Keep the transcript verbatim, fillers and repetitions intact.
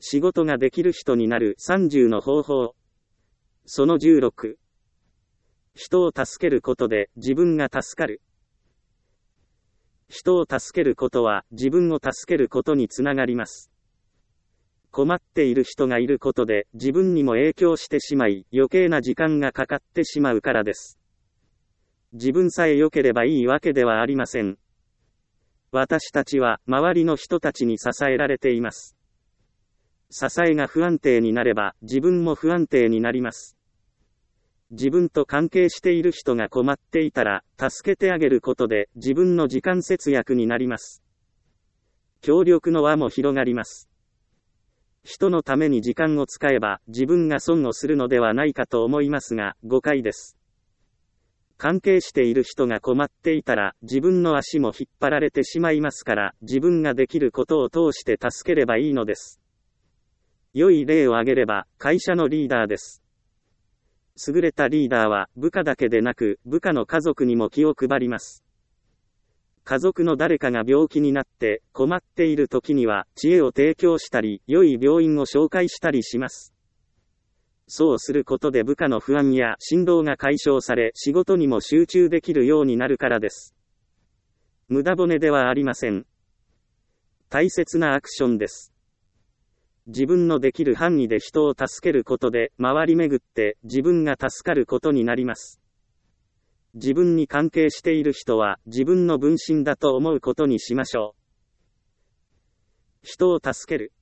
仕事ができる人になるさんじゅうの方法。そのじゅうろく。人を助けることで自分が助かる。人を助けることは自分を助けることにつながります。困っている人がいることで自分にも影響してしまい、余計な時間がかかってしまうからです。自分さえ良ければいいわけではありません。私たちは周りの人たちに支えられています。支えが不安定になれば自分も不安定になります。自分と関係している人が困っていたら、助けてあげることで自分の時間節約になります。協力の輪も広がります。人のために時間を使えば自分が損をするのではないかと思いますが、誤解です。関係している人が困っていたら、自分の足も引っ張られてしまいますから、自分ができることを通して助ければいいのです。良い例を挙げれば、会社のリーダーです。優れたリーダーは部下だけでなく部下の家族にも気を配ります。家族の誰かが病気になって困っている時には知恵を提供したり良い病院を紹介したりします。そうすることで部下の不安や振動が解消され仕事にも集中できるようになるからです。無駄骨ではありません。大切なアクションです。自分のできる範囲で人を助けることで回り巡って自分が助かることになります。自分に関係している人は自分の分身だと思うことにしましょう。人を助ける。